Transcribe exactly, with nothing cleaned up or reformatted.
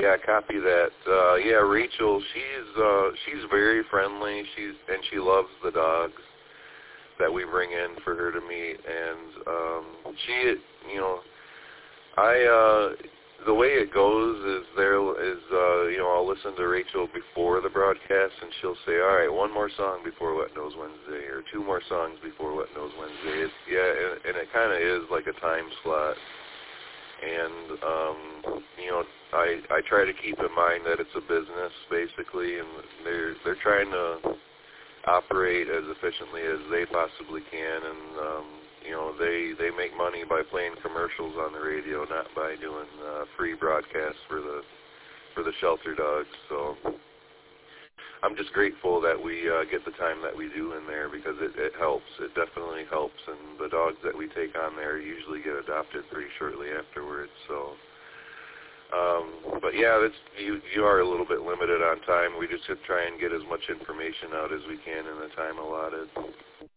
yeah, copy that. Uh, yeah, Rachel, she's uh, she's very friendly. She's and she loves the dogs that we bring in for her to meet. And um, she, you know, I uh, the way it goes is there is uh, you know I'll listen to Rachel before the broadcast, and she'll say, all right, one more song before Wet Nose Wednesday, or two more songs before Wet Nose Wednesday. It's, yeah, and, and it kind of is like a time slot. And, um, you know, I I try to keep in mind that it's a business, basically, and they're they're trying to operate as efficiently as they possibly can, and, um, you know, they, they make money by playing commercials on the radio, not by doing uh, free broadcasts for the for the shelter dogs. So I'm just grateful that we uh, get the time that we do in there, because it, it helps. It definitely helps, and the dogs that we take on there usually get adopted pretty shortly afterwards. So, um, but yeah, it's, you you are a little bit limited on time. We just try and get as much information out as we can in the time allotted.